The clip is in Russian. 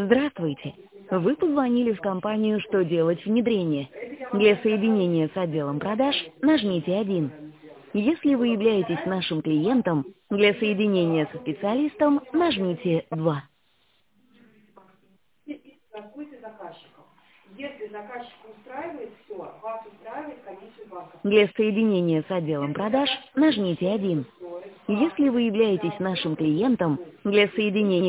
Здравствуйте. Вы позвонили в компанию «Что делать внедрение». Для соединения с отделом продаж нажмите 1. Если вы являетесь нашим клиентом, для соединения со специалистом нажмите 2. Если заказчик устраивает все, вас устраивает комиссию банка. Для соединения с отделом продаж нажмите 1. Если вы являетесь нашим клиентом, для соединения